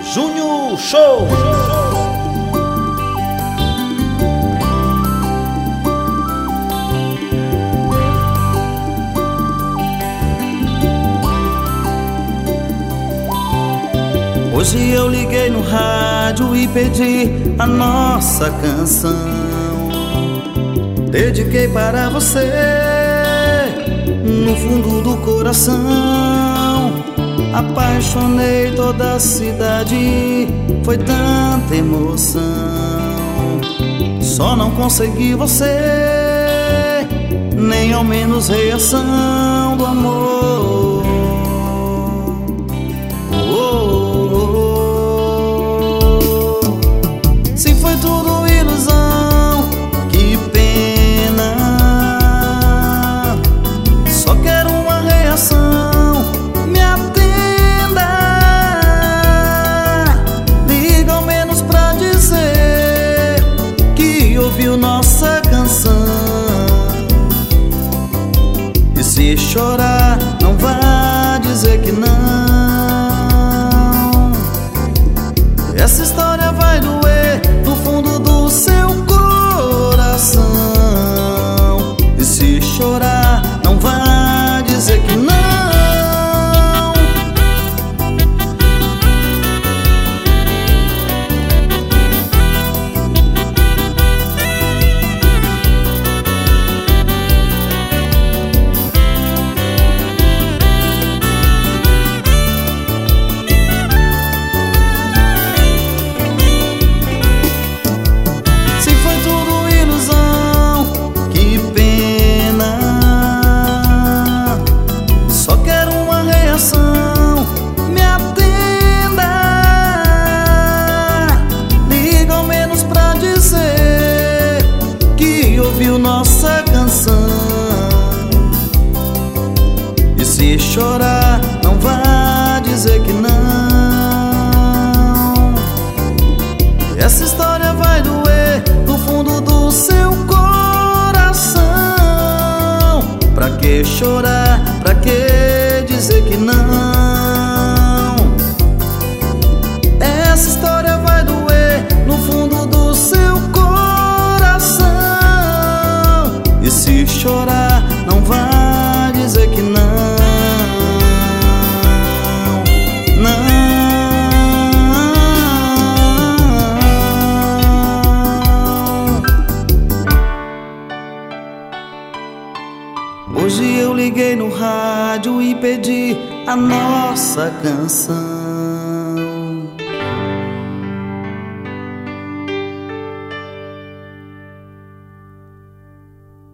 Júnior Show. Hoje eu liguei no rádio e pedi a nossa canção. Dediquei para você, no fundo do coração. Apaixonei toda a cidade, foi tanta emoção. Só não consegui você, nem ao menos reação do amor. Se foi tudo ilusão, que pena. Só quero uma reação, me atenda. Liga ao menos pra dizer que ouviu nossa canção. E se chorar, não vá dizer que não. Essa história vai doer no fundo do seu coração. E se chorar, não vá dizer que não. Ouviu nossa canção. E se chorar, não vá dizer que não. Essa história vai doer no fundo do seu coração. Pra que chorar? Pra que dizer que não? Essa história vai doer no fundo do seu coração. E se chorar, não vá dizer que não. Não. Hoje eu liguei no rádio e pedi a nossa canção.